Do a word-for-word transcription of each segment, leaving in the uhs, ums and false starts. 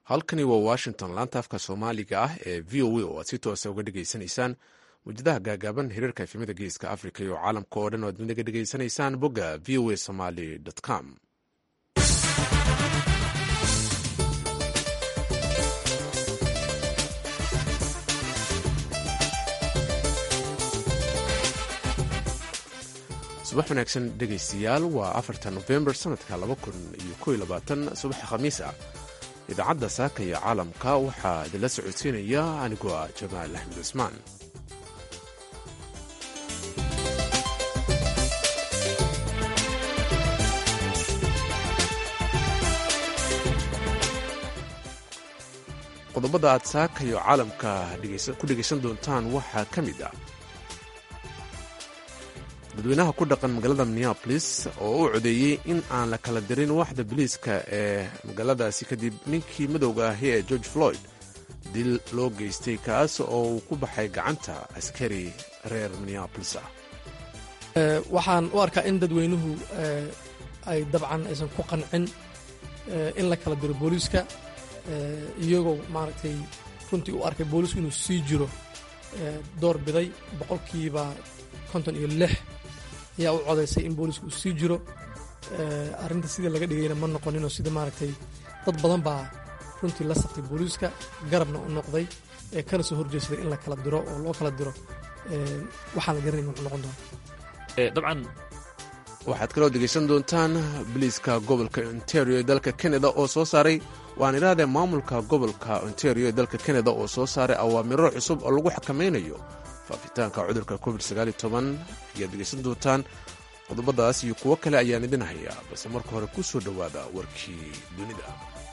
halkani waa washington laanta afka soomaaliga ah ee v o a oo aad si toosa uga dhegaysanaysaan mujadaha gaagaaban hiriirka efimada geeska africa iyo caalamka oo dhan o ad naga dhegaysanaysaan bogga v o a somaly com. subax wanaagsan dhegaystayaal, waa afarta nofembar sanadka laba kun iyo ko iyo labaatan subaxa khamiis ah. idaacadda saaka iyo caalamka waxaa idinla socodsiinaya anigoo ah jamaal axmed cismaan. qodobada aad saaka iyo caalamka ku dhegaysan doontaan waxaa ka mid ah dadweynaha ku dhaqan magaalada minneapolis oo u codeeyey in aan la kala dirin waaxda biliiska ee magaaladaasi kadib ninkii madowga ahi ee george floyd dil loo geystay kaas oo uu ku baxay gacanta askari reer minneapolis ah. waxaan u arkaa in dadweynuhu ay dabcan aysan ku qancin in la kala diro booliiska iyagoo maaragtay runtii u arkay boolisku inuu sii jiro door biday boqolkiiba konton iyo lix ayaa u codaysay in boolisku uu sii jiro. arrinta sida laga dhigayna ma noqoninoo sida maaragtay dad badan baa runtii la saftay booliiska garabna u noqday ee kana soo horjeesaday in la kala diro oo loo kala diro waxaan la garanayn wuxuu noqon doona. dabcan waxaad kaloo dhegaysan doontaan biliiska gobolka ontario ee dalka canada oo soo saaray waan idhaahdee maamulka gobolka ontario ee dalka canada oo soo saaray awaamiro cusub oo lagu xakamaynayo faafitaanka cudurka covid sagaal iyo toban ayaad dhegaysan doontaan. qodobadaas iyo kuwo kale ayaan idin hayaa, balse marka hore ku soo dhowaada warkii dunida.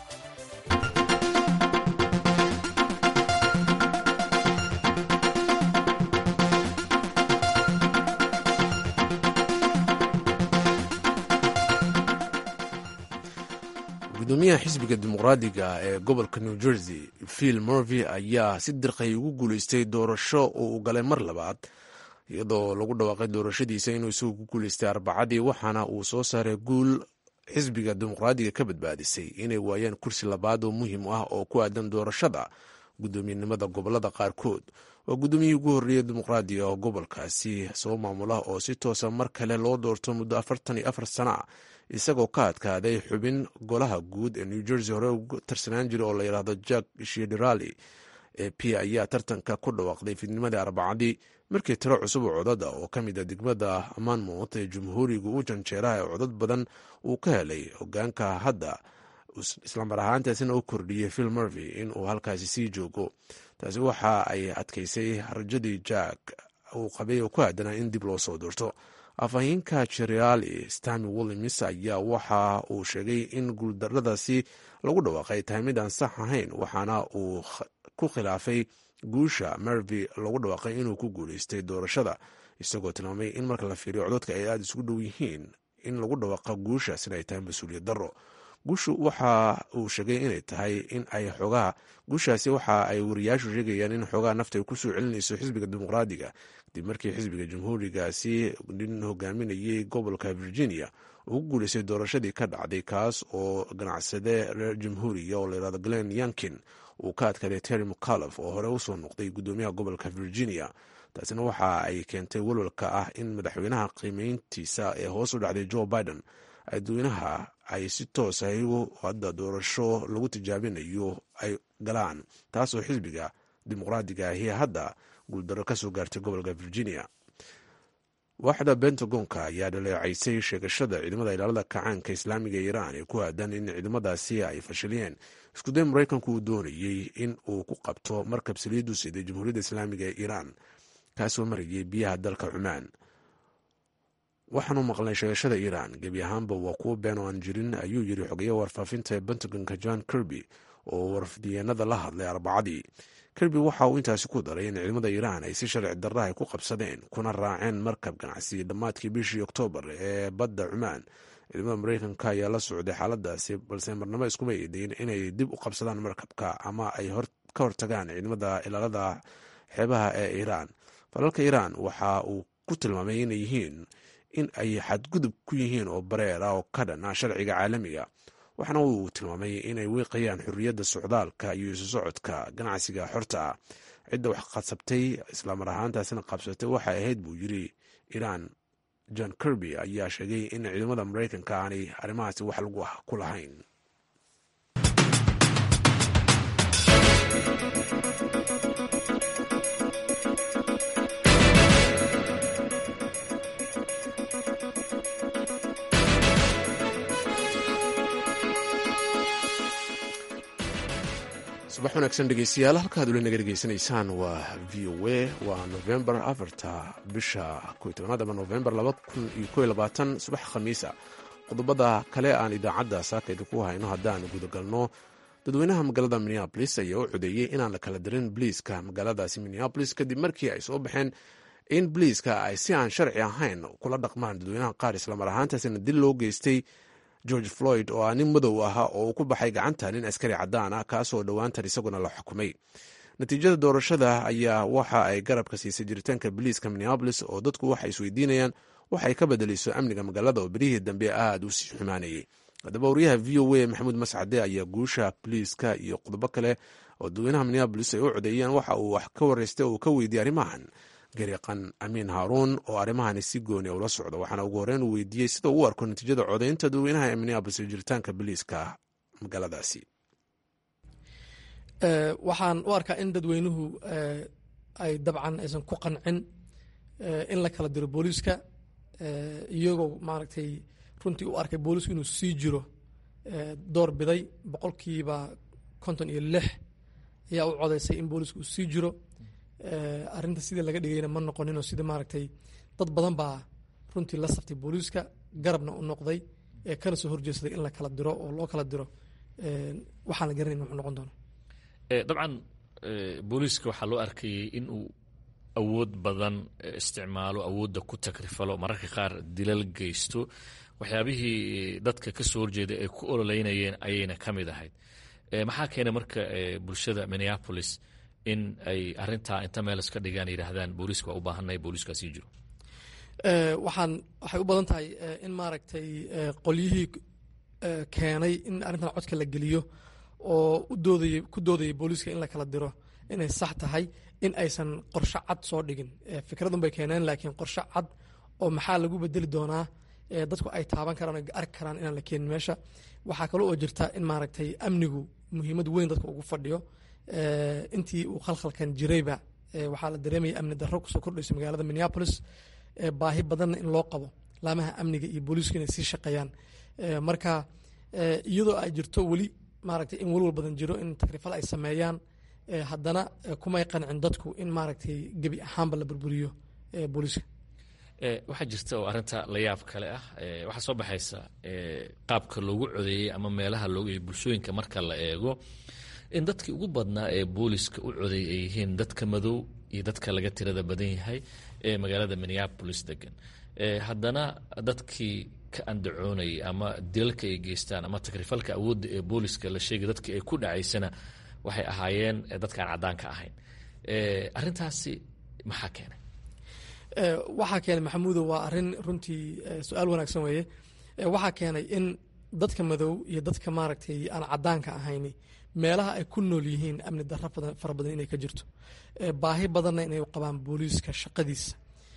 gudoomiyaha xisbiga dimuqraadiga ee gobolka new jersey phil murvey ayaa si dirqay ugu guulaystay doorasho oo uu galay mar labaad, iyadoo lagu dhawaaqay doorashadiisa inuu isagu ku guulaystay arbacadii, waxaana uu soo saaray guul xisbiga dimuqraadiga ka badbaadisay inay waayaan kursi labaad oo muhiim ah oo ku aadan doorashada guddoomiyenimada gobolada qaarkood. waa guddoomiyihii ugu horreeyey dimuqraadiga oo gobolkaasi soo maamula oo si toosa mar kale loo doorto muddo afartan iyo afar sana ah, isagoo ka adkaaday xubin golaha guud ee new jersey hore ugu tarsanaan jiray oo la yidhaahdo jack shidirali. e p ayaa tartanka ku dhawaaqday fidnimadii arbacadii markii tiro cusub oo codada oo ka mid a degmada monmouth ee jumhuuriga u janjeeraha ee codad badan uu ka helay hogaanka hadda, islamar ahaantaasina u kordhiyey phil murvey in uu halkaasi sii joogo. taasi waxa ay adkaysay rajadii jack uu qabay oo ku aadanaa in dib loo soo doorto. afhayeenka jeriali stami williams ayaa waxa uu sheegay in guuldaradaasi lagu dhawaaqay tahay mid aan sax ahayn, waxaana uu ku khilaafay guusha murvey lagu dhawaaqay inuu ku guulaystay doorashada, isagoo tilmaamay in marka la fiiriyo codadka ay aada isugu dhow yihiin in lagu dhawaaqa guushaasina ay tahay mas-uuliyad darro. guushu waxa uu sheegay inay tahay in ay xoogaha guushaasi waxa ay wariyaashu sheegayaan in xoogaha nafta ay ku soo celinayso xisbiga dimuqraadiga kadib markii xisbiga jamhuurigaasi nin hogaaminayay gobolka virginia uu ku guulaystay doorashadii ka dhacday, kaas oo ganacsade reer jamhuuriga oo layihahdo glen yankin uu ka adkaaday terry mccullough oo hore usoo noqday guddoomiyaha gobolka virginia. taasina waxa ay keentay walwalka ah in madaxweynaha qiimeyntiisa ee hoos u dhacday joe biden dadweynaha ay si toos ah hadda doorasho lagu tijaabinayo ay galaan, taasoo xisbiga dimuqraadiga ahi hadda guuldaro ka soo gaartay gobolka virginia. waaxda bentagonka ayaa dhaleecaysay sheegashada ciidamada ilaalada kacaanka islaamiga ee iiraan ee ku aadan in ciidamadaasi ay fashiliyeen iskuday maraykanku uu doonayey in uu ku qabto markab saliidu siday jamhuuriyadda islaamiga ee iiraan kaasoo marayay biyaha dalka cumaan. waxaanu maqlnay sheegashada iiraan gebi ahaanba waa kuwo been oo aan jirin, ayuu yidhi xogeyaha warfaafinta ee bentagonka john kirby oo warfidiyeenada la hadlay arbacadii. kirby waxa uu intaasi ku daray in ciidamada iiraan ay si sharci darra ay ku qabsadeen kuna raaceen markab ganacsi dhammaadkii bishii oktoobar ee badda cumaan. ciidamada maraykanka ayaa la socday xaaladaasi, balse marnamo iskuma eedeyn inay dib u qabsadaan markabka ama ay ka hortagaan ciidamada ilaalada xeebaha ee iiraan. falalka iiraan waxa uu ku tilmaamay inay yihiin in ay xadgudub ku yihiin oo bareer ah oo ka dhan ah sharciga caalamiga. waxaana uu tilmaamay inay wiiqayaan xorriyadda socdaalka iyo isu socodka ganacsiga xorta ah. cidda wax qasabtay islamar ahaantaasina qabsatay waxay ahayd buu yiri iiraan. john kirby ayaa sheegay in ciidamada maraykanka aanay arrimahaasi wax lagu ku lahayn. subax wanaagsan dhegeystayaal, halkaad ula naga dhegeysanaysaan waa v o a. waa novembar afarta bisha ko tobanaad ama novembar laba kun iyo ko iyo labaatan, subax khamiisa. qodobada kale aan idaacadda saaka idinku hayno haddaan gudagalno, dadweynaha magaalada minneabolis ayaa u codeeyey inaan la kala dirin biliiska magaaladaasi minneabolis kadib markii ay soo baxeen in biliiska ay si aan sharci ahayn kula dhaqmaan dadweynaha qaar, islamar ahaantaasina dil loo geystay george floyd oo ah nin madow ahaa oo uu ku baxay gacanta nin askari caddaan ah kaasoo dhowaantan isaguna la xukumay. natiijada doorashada ayaa waxa ay garabka siisay jiritaanka biliiska minneabolis oo dadku waxay isweydiinayaan waxay ka bedelayso amniga magaalada oo berihii dambe aad u sii xumaanayay. haddaba wariyaha v o a maxamuud mascade ayaa guusha biliiska iyo qodobo kale oo dadweynaha minneabolis ay u codeeyeen waxa uu wax ka waraystay oo uu ka weydiiyey arrimahan gariiqan amiin haaruun oo arrimahani si gooni ula socda. waxaana ugu horreyn uu weydiiyey sida uu arko natiijada codeynta dadweynaha ee minneabolis iyo jiritaanka biliiska magaaladaasi. waxaan u arkaa in dadweynuhu ay dabcan aysan ku qancin in la kala diro booliiska, iyagoo maaragtay runtii u arkay boolisku inuu sii jiro door biday. boqolkiiba konton iyo lix ayaa u codaysay in boolisku uu sii jiro. arrinta sidii laga dhigayna ma noqoninoo sida maaragtay dad badan baa runtii la saftay booliiska, garabna u noqday, kana soo horjeesaday in la kala diro oo loo kala diro. waxaan la garanayn wuxuu noqon doono. dabcan booliiska waxaa loo arkayay in uu awood badan isticmaalo, awoodda ku takrifalo, mararka qaar dilal geysto. waxyaabihii dadka ka soo horjeeda ay ku ololeynayeen ayayna ka mid ahayd. maxaa keena marka bulshada minneapolis in ay arintaa inta meel iska dhigaan yidhaahdaan booliiska waa u baahanay booliiska sii jiro? waxaan waxay u badan tahay in maaragtay qolyihii keenay in arrintan codka la geliyo oo u doodayay ku doodayay booliiska in la kala diro inay sax tahay, in aysan qorshe cad soo dhigin. fikradun bay keeneen, laakiin qorshe cad oo maxaa lagu bedeli doonaa dadku ay taaban karaan o arki karaan inaan la keenin meesha. waxaa kale oo jirta in maaragtay amnigu muhiimad weyn dadka ugu fadhiyo. intii uu khalkhalkan jirayba waxaa la dareemaya amni darro kusoo kordhayso magaalada minneabolis. baahi badanna in loo qabo laamaha amniga iyo booliisku inay sii shaqeeyaan. marka iyadoo ay jirto weli maaragtay in walwal badan jiro in takrifal ay sameeyaan, haddana kumay qancin dadku in maaragtay gebi ahaanba la burburiyo booliiska. waxaa jirta oo arrinta la yaab kale ah, waxaa soo baxaysa qaabka loogu codeeyey ama meelaha loogu bulshooyinka marka la eego in dadkii ugu badnaa ee booliska u coday ay yihiin dadka madow iyo dadka laga tirada badan yahay ee magaalada minneabolis degan. haddana dadkii ka andacoonayay ama dilalka ay geystaan ama takrifalka awoodda ee booliska la sheegay dadkii ay ku dhacaysana waxay ahaayeen dadka aan caddaanka ahayn. arrintaasi maxaa keenay? waxaa keenay maxamuudo waa arrin runtii su-aal wanaagsan weeye. waxaa keenay in dadka madow iyo dadka maaragtay aan caddaanka ahayni meelaha ay ku nool yihiin amni darro fara badan inay ka jirto, baahi badanna inay qabaan booliiska shaqadiisa.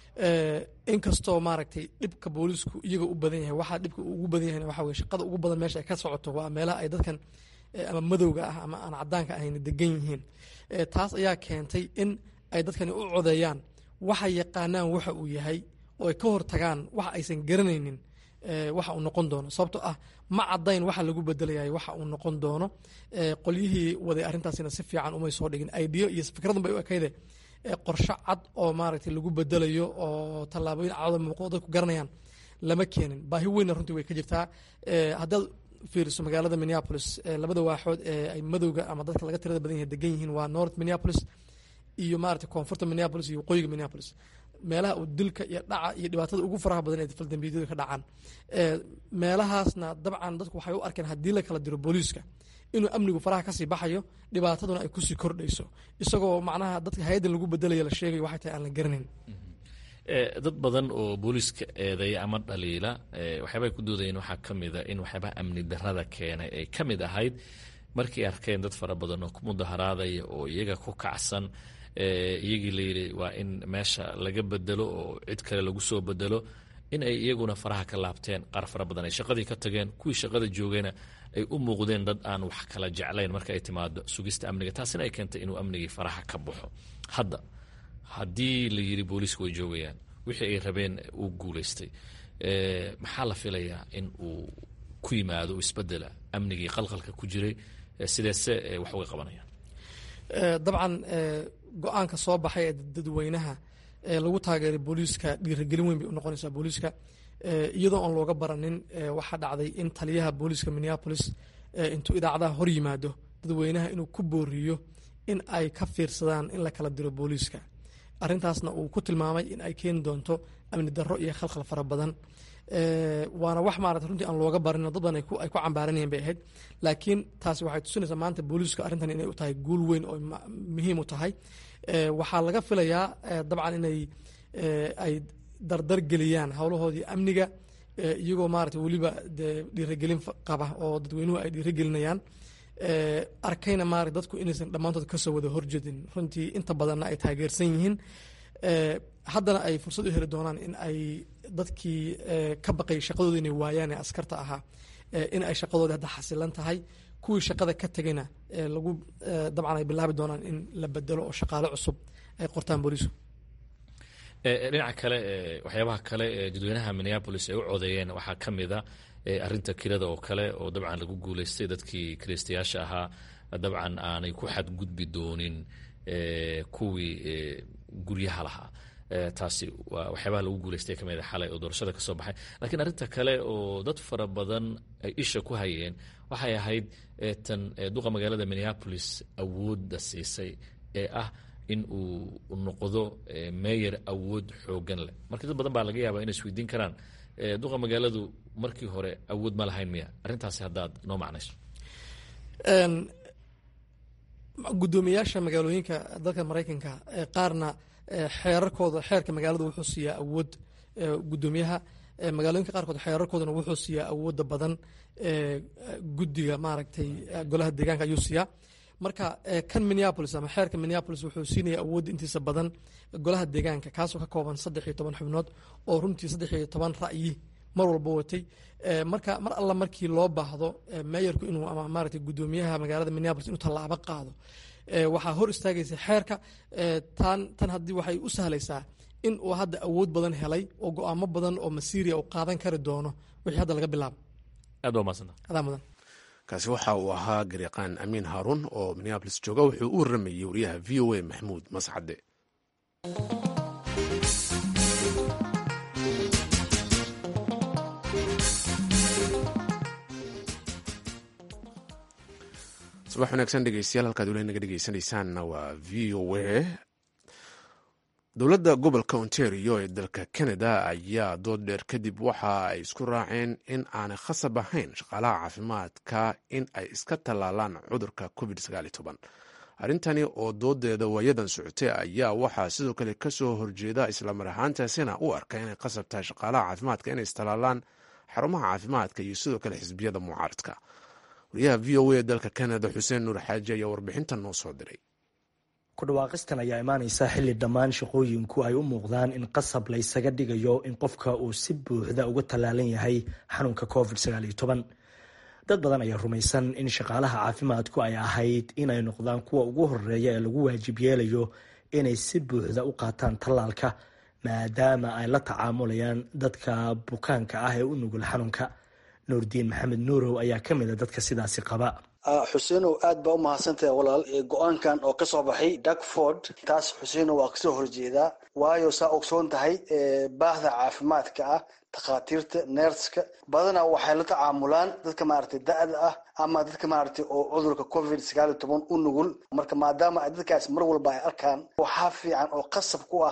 inkastoo maaragtay dhibka booliisku iyaga u badan yahay, waxaa dhibka ugu badan yahay waxa weye shaqada ugu badan meesha ay ka socoto waa meelaha ay dadkan ama madowga ah ama aan caddaanka ahayn degan yihiin. taas ayaa keentay in ay dadkani u codeeyaan waxay yaqaanaan waxa uu yahay oo ay ka hortagaan waxa aysan garanaynin waxa uu noqon doono. sababtoo ah ma caddayn waxa lagu bedelayay waxa uu noqon doono. qolyihii waday arrintaasina si fiican umay soo dhigin. idea iyo fikradun bay u ekayde qorshe cad oo maaragtay lagu bedelayo oo tallaabooyin cado muuqdo dadku garanayaan lama keenin. baahi weynna runtii way ka jirtaa. haddaad fiiriso magaalada minneapolis, labada waaxood ee ay madowga ama dadka laga tirada badan yahay degan yihiin waa north minneapolis iyo maaragtay koonfurta minneapolis iyo waqooyiga minneapolis, meelaha uu dilka iyo dhaca iyo dhibaatada ugu faraha badan ee faldambiyadu ka dhacaan. meelahaasna dabcan dadku waxay u arkeen haddii la kala diro booliiska inuu amnigu faraha kasii baxayo, dhibaataduna ay kusii kordhayso, isagoo macnaha dadka hay-addan lagu bedelayo la sheegayo waxay tahay aan la garanayn. dad badan oo booliiska eedeeya ama dhaliila waxyaabay ku doodayeen waxaa ka mida in waxyaabaha amni darrada keenay ay ka mid ahayd markay arkeen dad fara badan oo ku mudaharaadaya oo iyaga ku kacsan iyagii layidhi waa in meesha laga bedelo oo cid kale lagu soo bedelo in ay iyaguna faraha ka laabteen qaar fara badan ay shaqadii ka tageen kuwii shaqada joogayna ay u muuqdeen dad aan wax kala jeclayn marka ay timaado sugista amniga taasina ay keentay inuu amnigii faraha ka baxo hadda haddii la yidhi booliisku way joogayaan wixii ay rabeen uu guulaystay maxaa la filayaa in uu ku yimaado isbedela amnigii qalqalka ku jiray sideese wax uga qabanayaan dabcan go-aanka soo baxay ee dadweynaha ee lagu taageeray booliiska dhiirigelin weyn bay u noqonaysaa booliiska iyadoo aan looga baranin waxaa dhacday in taliyaha booliiska Minneapolis intuu idaacadaha hor yimaado dadweynaha inuu ku booriyo in ay ka fiirsadaan in la kala diro booliiska arrintaasna uu ku tilmaamay in ay keeni doonto amni darro iyo khalkhal fara badan waana wax maarata runtii aan looga barin dad badan ay ku cambaaranayeen bay ahayd laakiin taasi waxay tusinaysaa maanta booliiska arrintan inay u tahay guul weyn oo muhiim u tahay waxaa laga filayaa dabcan inay ay dardar geliyaan howlahoodii amniga iyagoo maarata weliba dhiirigelin qaba oo dadweynuhu ay dhiirigelinayaan arkayna maarata dadku inaysan dhammaantood kasoo wada horjeedin runtii inta badanna ay taageersan yihiin haddana ay fursad u heli doonaan in ay dadkii ka baqay shaqadooda inay waayaan ee askarta ahaa in ay shaqadooda hadda xasilan tahay kuwii shaqada ka tegayna lagu dabcan ay bilaabi doonaan in la bedelo oo shaqaale cusub ay qortaan booliisku dhinaca kale waxyaabaha kale ee dadweynaha Minneapolis ay u codeeyeen waxaa ka mid a arrinta kirada oo kale oo dabcan lagu guulaystay dadkii kiraystayaasha ahaa dabcan aanay ku xadgudbi doonin kuwii guryaha lahaa taasi waa waxyaabaha lagu guulaystay ka mid a xalay oo doorashada ka soo baxay laakiin arrinta kale oo dad fara badan ay isha ku hayeen waxay ahayd tan duqa magaalada Minneapolis awoodda siisay ee ah in uu noqdo meeyer awood xoogan leh marka dad badan baa laga yaabaa inay isweydiin karaan duqa magaaladu markii hore awood ma lahayn miya arrintaasi haddaad noo macnayso guddoomiyaasha magaalooyinka dalka Mareykanka qaarna xeerarkooda xeerka magaaladu wuxuu siiyaa awood guddoomiyaha magaalooyinka qaarkood xeerarkoodana wuxuu siiyaa awoodda badan guddiga maaragtay golaha deegaanka ayuu siiyaa marka kan Minneapolis ama xeerka Minneapolis wuxuu siinayaa awood intiisa badan golaha deegaanka kaasoo ka kooban saddex iyo toban xubnood oo runtii saddex iyo toban ra'yi mar walba watay marka mar alla markii loo baahdo mayorku inuu ama maaragtay guddoomiyaha magaalada Minneapolis inuu tallaabo qaado waxaa hor istaagaysa xeerka tan tan haddii waxay u sahlaysaa in uu hadda awood badan helay oo go'aamo badan oo masiiriya uu qaadan kari doono wixii hadda laga bilaabo aad waa maasanta adaa mudan kaasi waxa uu ahaa garyaqaan amiin haaruun oo Minneapolis jooga wuxuu u waramayey wariyaha v o a maxamuud mascade subax wanaagsan dhegeystayaal halkaad weli naga dhegeysanaysaanna waa v o a dowladda gobolka ontario ee dalka canada ayaa dood dheer kadib waxa ay isku raaceen in aanay khasab ahayn shaqaalaha caafimaadka in ay iska tallaalaan cudurka covid sagaal iyo toban arrintani oo doodeeda waayadan socotay ayaa waxaa sidoo kale kasoo horjeeda islamar ahaantaasina u arka inay khasab tahay shaqaalaha caafimaadka inay istallaalaan xarumaha caafimaadka iyo sidoo kale xisbiyada mucaaradka wariyaha v o a dalka canada xuseen nuur xaaji ayaa warbixintan noo soo diray kudhawaaqistan ayaa imaanaysa xilli dhammaan shaqooyinku ay u muuqdaan in qasab laysaga dhigayo in qofka uu si buuxda uga tallaalan yahay xanuunka covid sagaal iyo toban dad badan ayaa rumaysan in shaqaalaha caafimaadku ay ahayd inay noqdaan kuwa ugu horeeya ee lagu waajib yeelayo inay si buuxda u qaataan tallaalka maadaama ay la tacaamulayaan dadka bukaanka ah ee u nugul xanuunka nuurdiin maxamed nuurow ayaa ka mid a dadka sidaasi qaba xuseenow aad baa u mahadsantahay walaal go-aankan oo ka soo baxay darkford taas xuseenow waa kasoo horjeedaa waayo saa ogsoon tahay baahda caafimaadka ah takhaatiirta neerska badanaa waxay la tacaamulaan dadka maaragtay da-da ah ama dadka maaragtay oo cudurka covid sagaal iyo toban u nugul marka maadaama ay dadkaas mar walba ay arkaan waxaa fiican oo qasab ku ah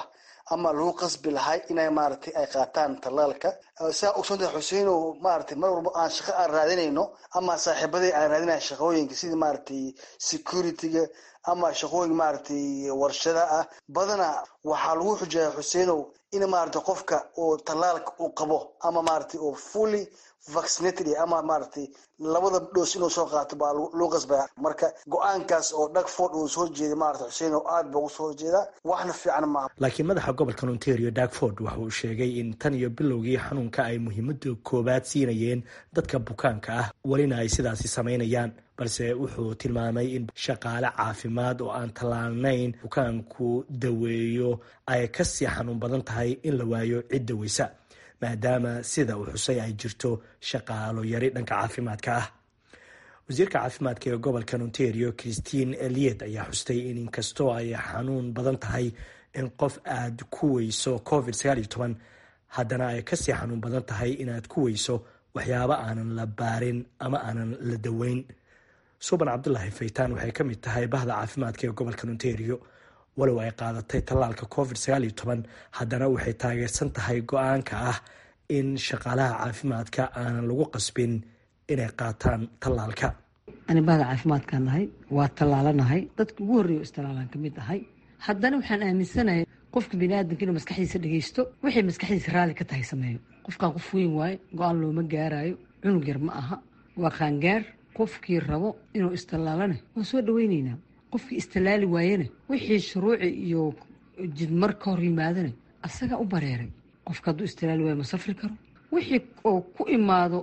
ama lagu qasbi lahay inay maaragtay ay qaataan tallaalka. saa ogsoontahay xuseen oo maaragtay mar walba aan shaqo aan raadinayno ama saaxiibadii aan raadinayo shaqooyinka sida maaragtay securityga ama shaqooyin maaragtay warshada ah badana waxaa lagu xujeeyaa xuseenow in maaragtay qofka oo tallaalka uu qabo ama maaragtay oo fully vaccinated ama maaragtay labada dhoos inuu soo qaato baa loo qasbaya. marka go-aankaas oo Dagford uu soo jeeday maaragtay xuseen oo aad baa u soo jeeda waxna fiican maaha. laakiin madaxa gobolka Ontario Dagford waxa uu sheegay in tan iyo bilowgii xanuunka ay muhiimada koobaad siinayeen dadka bukaanka ah walina ay sidaasi sameynayaan, balse wuxuu tilmaamay in shaqaale caafimaad oo aan tallaalnayn bukaanku daweeyo ay ka sii xanuun badan tahay in la waayo cid daweysa, maadaama sida uu xusay ay jirto shaqaalo yari dhanka caafimaadka ah. wasiirka caafimaadka ee gobolka Ontario Christine Elliott ayaa xustay in inkastoo ay xanuun badan tahay in qof aad ku weyso covid sagaal iyo toban, haddana ay kasii xanuun badan tahay inaad ku weyso waxyaabo aanan la baarin ama aanan la daweyn. suban cabdulaahi faytaan waxay ka mid tahay bahda caafimaadka ee gobolka Ontario. walow ay qaadatay tallaalka covid sagaal iyo toban, haddana waxay taageersan tahay go-aanka ah in shaqaalaha caafimaadka aanan lagu qasbin inay qaataan tallaalka. ani bahda caafimaadkaan nahay, waa tallaalanahay, dadka ugu horreeya istallaalaan ka mid ahay. haddana waxaan aaminsanahay qofka biniaadanka inuu maskaxdiisa dhegeysto, waxay maskaxdiisa raalli ka tahay sameeyo. qofkaan qof weyn waaye, go-aan looma gaarayo, cunug yar ma aha, waa qaangaar. qofkii rabo inuu istallaalana waan soo dhaweyneynaa. qofkii istallaali waayena wixii shuruuci iyo jidmar ka hor yimaadana asagaa u bareeray. qofka hadduu istallaali waayo ma safri karo. wixii oo ku imaado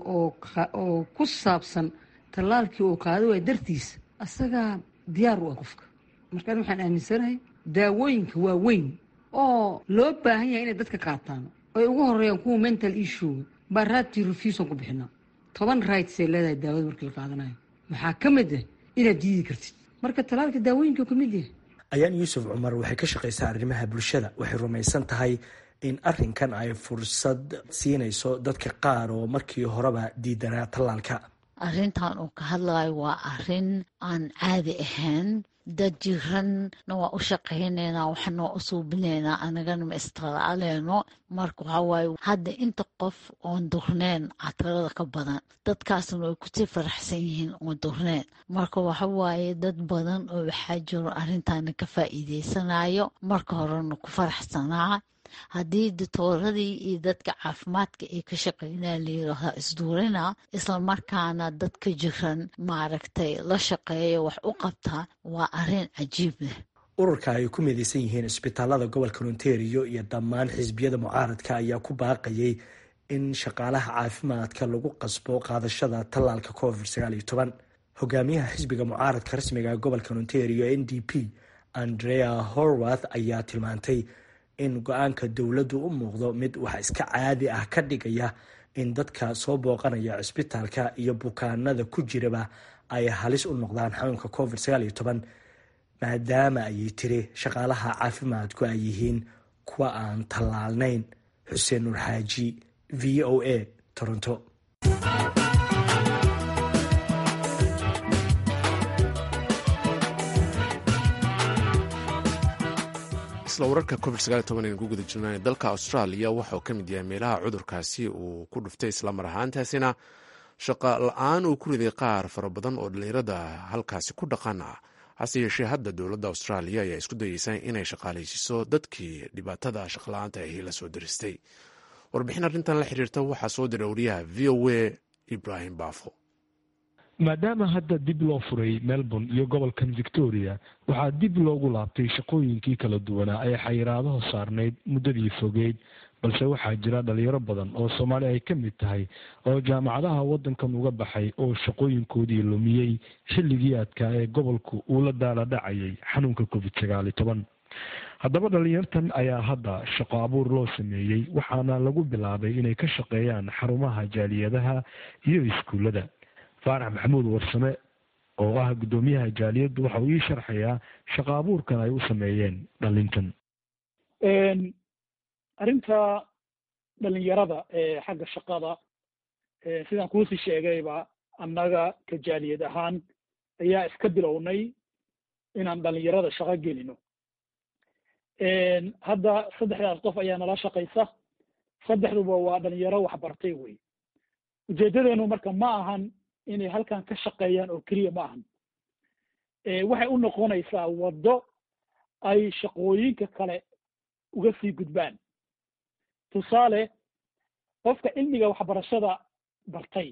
oo ku saabsan tallaalkii uu qaado waay dartiisa asagaa diyaar u ah qofka. markaan waxaan aaminsanahay daawooyinka waa weyn oo loo baahan yahay inay dadka qaataan, ay ugu horeeyaan kuwa mental issue baa raadtii refuson ku bixinaa. toban rights ay leedahay daawada markii la qaadanayo, maxaa ka mid ah inaad diidi kartid. marka tallaalka daawooyinka ka mid yahay. ayaan yuusuf cumar waxay ka shaqaysaa arrimaha bulshada. waxay rumaysan tahay in arrinkan ay fursad siinayso dadka qaar oo markii horeba diidanaa tallaalka. arrintan uu ka hadlayo waa arrin aan caadi ahayn. dad jiranna waa u shaqaynaynaa, waxnoo u suubinaynaa, anagana ma istallaaleyno. marka waxaa waaye hadda inta qof oon durneen catarada ka badan, dadkaasna way kusii faraxsan yihiin oon durneen. marka waxa waaye dad badan oo waxaa jiro arrintaana ka faa'iideysanayo, marka horena ku faraxsanaa. haddii ditooradii iyo dadka caafimaadka ay ka shaqeynaa layiraahdaa isduurina, islamarkaana dadka jiran maaragtay la shaqeeya wax u qabtaa, waa arrin cajiib leh. ururka ay ku midaysan yihiin isbitaalada gobolka Ontario iyo dhammaan xisbiyada mucaaradka ayaa ku baaqayay in shaqaalaha caafimaadka lagu qasbo qaadashada tallaalka covid sagaal iyo toban. hogaamiyaha xisbiga mucaaradka rasmiga ee gobolka Ontario N D P Andrea Horwath ayaa tilmaantay in go-aanka dowladdu u muuqdo mid wax iska caadi ah ka dhigaya in dadka soo booqanaya cisbitaalka iyo bukaanada ku jiraba ay halis u noqdaan xanuunka covid sagaal iyo toban, maadaama ayay tiri shaqaalaha caafimaadku ay yihiin kuwa aan tallaalnayn. xuseen nuur xaaji, V O A, Toronto. isla wararka covid sagaal iyo toban aynu ku guda jirnay, dalka Australia waxauu ka mid yahay meelaha cudurkaasi uu ku dhuftay, islamar ahaantaasina shaqa la-aan uu ku riday qaar fara badan oo dhallinyarada halkaasi ku dhaqan ah. hase yeeshee hadda dowladda Australia ayaa isku dayeysa inay shaqaalaysiiso dadkii dhibaatada shaqla-aanta ahi la soo diristay. warbixin arrintan la xiriirta waxaa soo diray wariyaha V O A Ibrahim Baafo. maadaama hadda dib loo furay Melbourne iyo gobolkan Victoria, waxaa dib loogu laabtay shaqooyinkii kala duwanaa ee xayiraadaha saarneyd muddadii fogeyd, balse waxaa jira dhalinyaro badan oo Soomaali ay ka mid tahay oo jaamacadaha waddankan uga baxay oo shaqooyinkoodii lumiyey xilligii adkaa ee gobolku uu la daala dhacayay xanuunka covid sagaal iyo toban. haddaba dhalinyartan ayaa hadda shaqo abuur loo sameeyey, waxaana lagu bilaabay inay ka shaqeeyaan xarumaha jaaliyadaha iyo iskuullada. faarax maxamuud warsame oo ah guddoomiyaha jaaliyaddu waxa uu ii sharxayaa shaqo abuurkan ay u sameeyeen dhalintan. arrinta dhalinyarada ee xagga shaqada sidaan kuusii sheegayba, annaga ka jaaliyad ahaan ayaa iska bilownay inaan dhalinyarada shaqo gelino. hadda saddexdaas qof ayaa nala shaqaysa, saddexduba waa dhalinyaro waxbartay wey. ujeedadeenu marka ma ahan inay halkan ka shaqeeyaan oo keliya ma ahan, waxay u noqonaysaa waddo ay shaqooyinka kale uga sii gudbaan. tusaale, qofka cilmiga waxbarashada bartay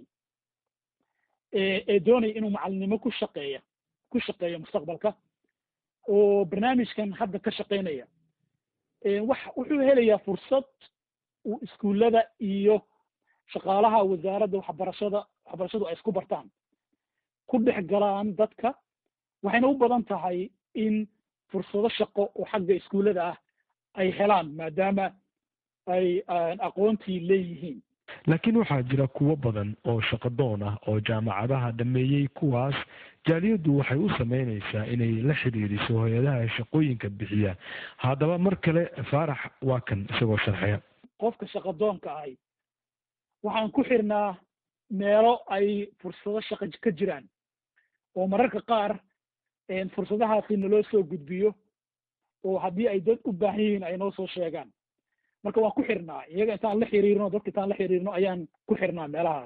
ee doonaya inuu macalinimo ku shaqeeya ku shaqeeyo mustaqbalka oo barnaamijkan hadda ka shaqeynaya, wax wuxuu helayaa fursad uu iskuullada iyo shaqaalaha wasaaradda waxbarashada waxbarashadu ay isku bartaan, ku dhex galaan dadka. waxayna u badan tahay in fursado shaqo oo xagga iskuullada ah ay helaan maadaama ay aqoontii leeyihiin. laakiin waxaa jira kuwo badan oo shaqadoon ah oo jaamacadaha dhameeyey, kuwaas jaaliyaddu waxay u sameynaysaa inay la xiriiriso hay-adaha shaqooyinka bixiya. haddaba mar kale faarax waa kan isagoo sharxaya. qofka shaqadoonka ahi waxaan ku xirnaa meelo ay fursado shaqo ka jiraan oo mararka qaar fursadahaasi naloo soo gudbiyo, oo haddii ay dad u baahan yihiin ay noo soo sheegaan. marka waan ku xirnaa iyaga, intaan la xiriirno dadka intaan la xiriirno ayaan ku xirnaa meelahaas.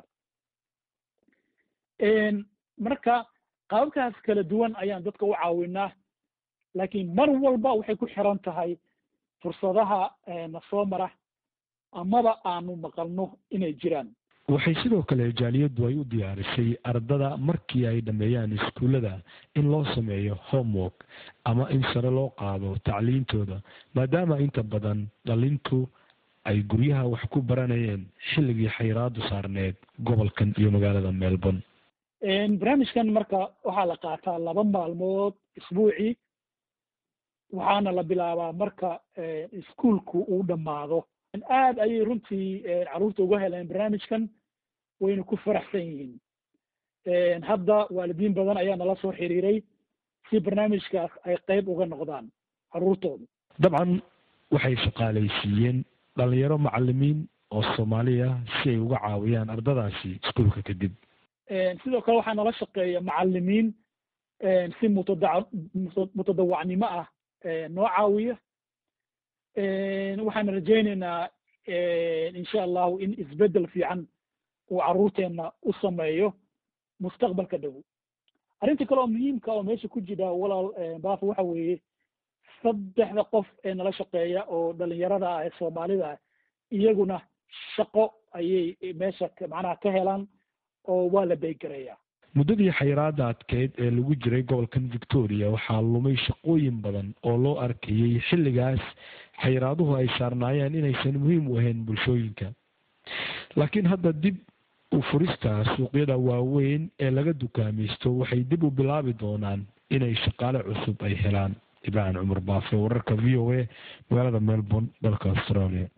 marka qaababkaas kala duwan ayaan dadka u caawinaa, laakiin mar walba waxay ku xiran tahay fursadaha na soo mara amaba aanu maqalno inay jiraan. waxay sidoo kale jaaliyaddu ay u diyaarisay ardada markii ay dhammeeyaan iskuullada in loo sameeyo homework ama in sare loo qaado tacliintooda, maadaama inta badan dhalintu ay guryaha wax ku baranayeen xilligii xayiraadu saarneed gobolkan iyo magaalada Melbourne. barnaamijkan marka waxaa la qaataa laba maalmood isbuucii, waxaana la bilaabaa marka iskuulku uu dhammaado. aad ayay runtii carruurta uga heleen barnaamijkan, wayna ku faraxsan yihiin. hadda waalidiin badan ayaa nala soo xiriiray si barnaamijkaas ay qayb uga noqdaan carruurtooda. dabcan waxay shaqaalaysiiyeen dhalinyaro macalimiin oo Soomaaliya si ay uga caawiyaan ardadaasi iskuulka kadib. sidoo kale waxaa nala shaqeeya macalimiin si mutadawacnimo ah noo caawiya. waxaan rajaynaynaa insha allahu in isbedel fiican uu carruurteena u sameeyo mustaqbalka dhow. arrinta kale oo muhiimka oo meesha ku jira walaal baafo waxa weeye saddexda qof ee nala shaqeeya oo dhalinyarada ah ee Soomaalida ah, iyaguna shaqo ayay meesha macnaha ka helaan oo waa la beegareeyaa. muddadii xayiraada adkeyd ee lagu jiray gobolkan Victoria waxaa lumay shaqooyin badan oo loo arkayay xilligaas xayiraaduhu ay saarnaayeen inaysan muhiim u ahayn bulshooyinka. laakiin hadda dib u furista suuqyada waaweyn ee laga dukaamaysto waxay dib u bilaabi doonaan inay shaqaale cusub ay helaan. Ibrahim Cumar Baafe, wararka V O A, magaalada Melbourne, dalka Australia.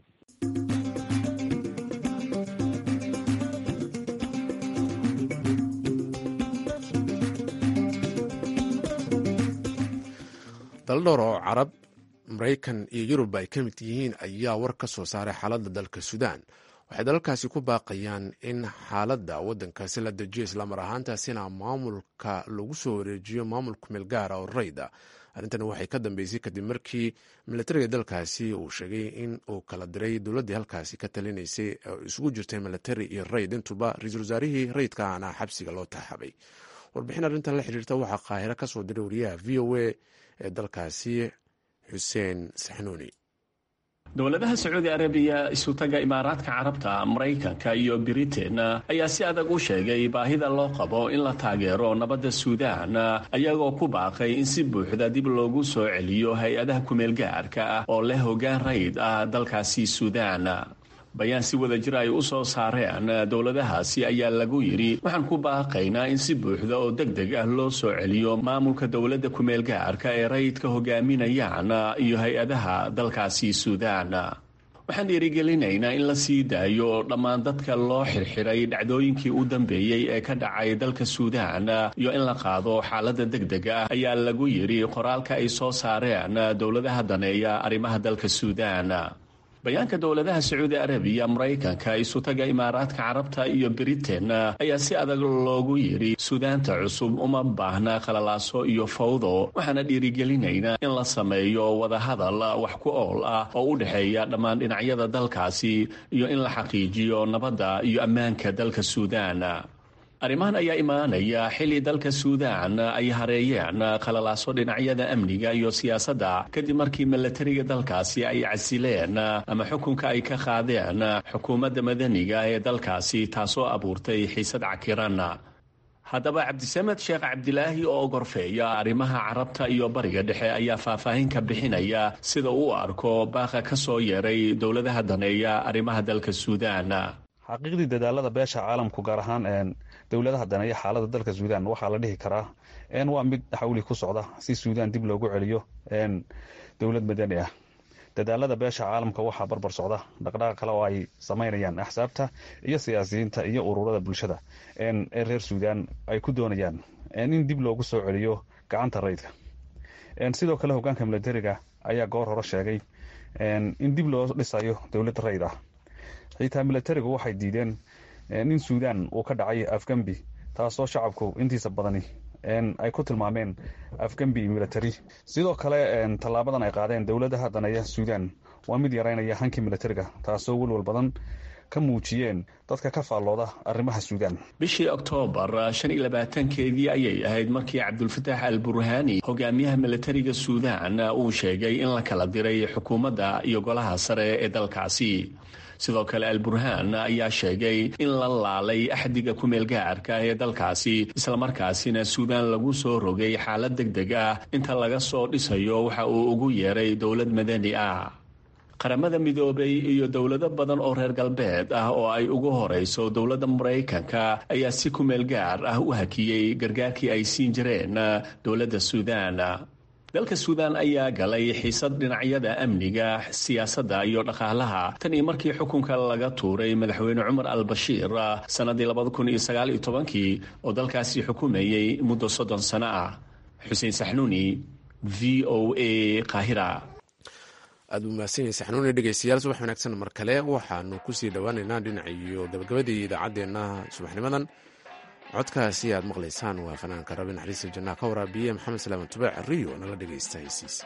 daldhowr oo carab, maraykan iyo yurub ay ka mid yihiin ayaa war ka soo saaray xaaladda dalka suudaan. waxay dalalkaasi ku baaqayaan in xaaladda waddankaasi la dejiyo, islamar ahaantaasina maamulka lagu soo wareejiyo maamulka meel gaara oo rayda. arrintani waxay ka dambeysay kadib markii milatariga dalkaasi uu sheegay in uu kala diray dowladdii halkaasi ka talinaysay oo isugu jirtay milatari iyo rayd, intuba ra-iisul wasaarihii rayidka ahna xabsiga loo taxabay. warbixin arrintan la xiriirta waxaa qaahiro ka soo diray wariyaha v o a ee dalkaasi xuseen saxnuuni. dowladaha sacuudi arabiya, isutaga imaaraadka carabta, maraykanka iyo britain ayaa si adag u sheegay baahida loo qabo in la taageero nabadda suudaan, ayagoo ku baaqay in si buuxda dib loogu soo celiyo hay-adaha kumeel gaarka ah oo leh hoggaan rayid ah dalkaasi suudaan. bayaan si wada jir ay u soo saareen dowladahaasi ayaa lagu yidhi waxaan ku baaqaynaa in si buuxda oo deg deg ah loo soo celiyo maamulka dowladda kumeel gaarka ee rayidka hogaaminayaan iyo hay-adaha dalkaasi suudaan. waxaan dhiirigelinaynaa in la sii daayo dhammaan dadka loo xirxiray dhacdooyinkii u dambeeyey ee ka dhacay dalka suudaan iyo in la qaado xaaladda deg deg ah ayaa lagu yidhi qoraalka ay soo saareen dowladaha daneeya arrimaha dalka suudaan. bayaanka dowladaha sacuudi arabiya, maraykanka, isutaga imaaraadka carabta iyo britain ayaa si adag loogu yidhi suudaanta cusub uma baahna khalalaaso iyo fawdo, waxaana dhiirigelinaynaa in la sameeyo wadahadal wax ku ool ah oo u dhexeeya dhammaan dhinacyada dalkaasi iyo in la xaqiijiyo nabadda iyo ammaanka dalka suudaan. arrimahan ayaa imaanaya xilli dalka suudaan ay hareeyeen khalalaaso dhinacyada amniga iyo siyaasadda kadib markii milatariga dalkaasi ay casileen ama xukunka ay ka qaadeen xukuumadda madaniga ee dalkaasi, taasoo abuurtay xiisad cakiran. haddaba cabdisamed sheekh cabdilaahi oo gorfeeya arrimaha carabta iyo bariga dhexe ayaa faahfaahin ka bixinaya sida uu arko baaqa ka soo yeeray dowladaha daneeya arrimaha dalka suudaan. xaqiiqdii dadaalada beesha caalamku gaar ahaan dowladaha daneeya xaalada dalka suudaan waxaa la dhihi karaa waa mid xawli ku socda si suudaan dib loogu celiyo dowlad madani ah. dadaalada beesha caalamka waxaa barbar socda dhaqdhaqaaq kale oo ay samaynayaan axsaabta iyo siyaasiyiinta iyo ururada bulshada ee reer suudaan ay ku doonayaan in dib loogu soo celiyo gacanta rayidka. sidoo kale hogaanka milatariga ayaa goor hore sheegay in dib loo dhisayo dowlad rayid ah. xitaa milatarigu waxay diideen in suudaan uu ka dhacay afgambi, taasoo shacabku intiisa badani ay ku tilmaameen afgambi milatari. sidoo kale tallaabadan ay qaadeen dowladaha daneeya suudaan waa mid yaraynaya hankii milatariga, taasoo welwal badan ka muujiyeen dadka ka faallooda arrimaha suudaan. bishii oktoobar shan iyo labaatankeedii ayay ahayd markii cabdulfataax al burhaani, hogaamiyaha milatariga suudaan, uu sheegay in la kala diray xukuumadda iyo golaha sare ee dalkaasi. sidoo kale al-burhaan ayaa sheegay in la laalay axdiga ku-meel gaarka ee dalkaasi, islamarkaasina suudaan lagu soo rogay xaalad deg deg ah inta laga soo dhisayo waxa uu ugu yeeray dowlad madani ah. qaramada midoobay iyo dowlado badan oo reer galbeed ah oo ay ugu horeyso dowladda maraykanka ayaa si ku-meel gaar ah u hakiyey gargaarkii ay siin jireen dowladda suudaan. dalka suudaan ayaa galay xiisad dhinacyada amniga, siyaasadda iyo dhaqaalaha tan iyo markii xukunka laga tuuray madaxweyne cumar al-bashiir sanadii labada kun iyo sagaal iyo tobankii oo dalkaasi xukumayey muddo soddon sano ah. xuseen saxnuuni, v o a, qaahira. aad buu mahadsan yahay saxnuuni. dhegeystayaal subax wanaagsan mar kale, waxaanu kusii dhowaaneynaa dhinaciyo gabagabadii idaacaddeenna subaxnimadan. codkaasi aad maqlaysaan waa fanaanka rabi naxariista jannaha ka waraabiye maxamed salaaman tubaac riyo nala dhegaysta heysiisa.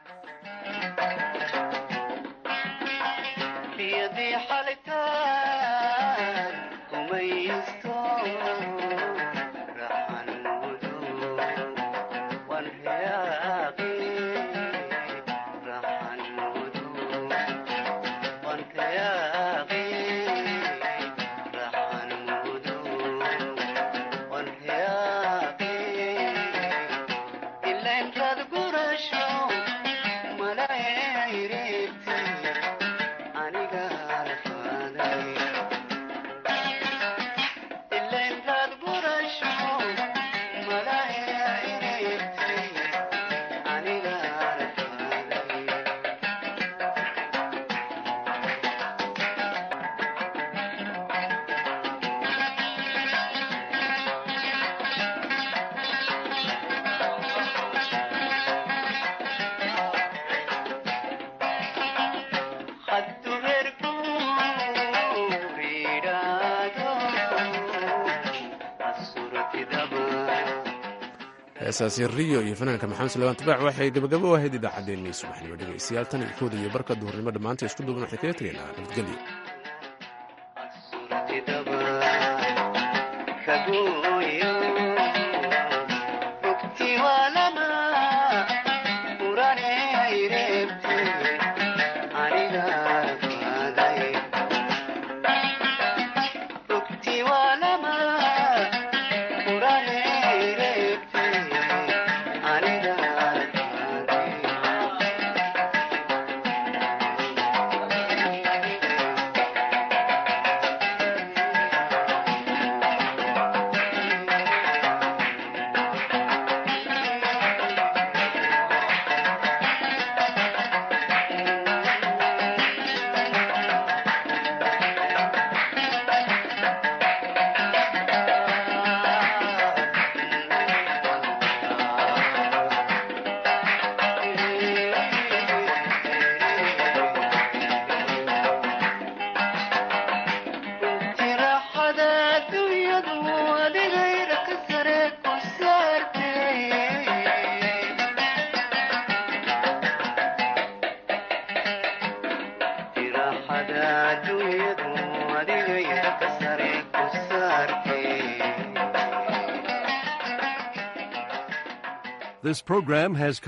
heesaasi riyo iyo fanaanka maxamed salaaman tubaac waxay gabagabo u ahayd idaacaddeenii subaxnimo. dhegeystayaal tan iyo kooda iyo barka duhurnimo dhammaanta isku duuban waxay kaga tegaynaa nabadgelyo. This program has